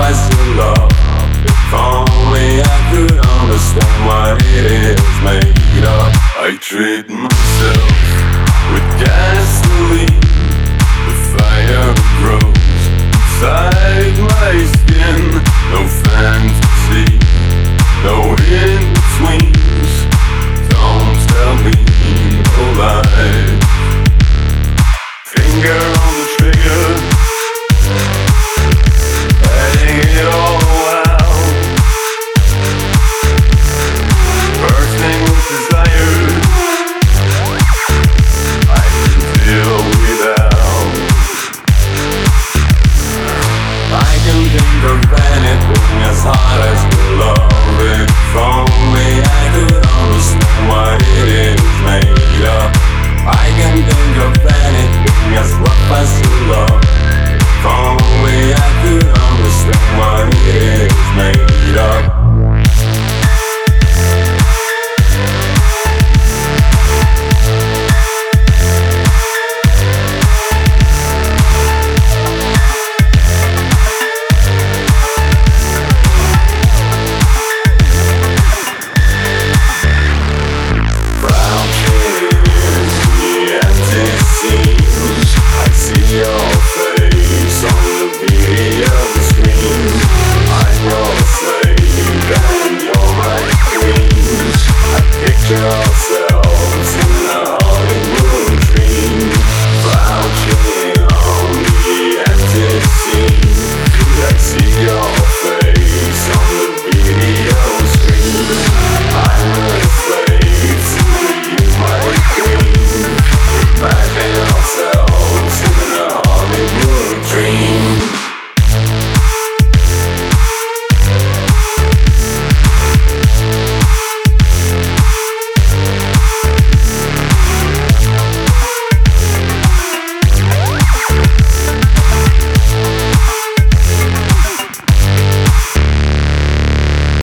price to love. If only I could understand what it is made of. I treat myself with gasoline. The fire grows inside my skin. No fantasy, no in-betweens. Don't tell me no lies. Finger on the trigger, letting it all out. Bursting with desire, I can feel without. I can think of anything as hard as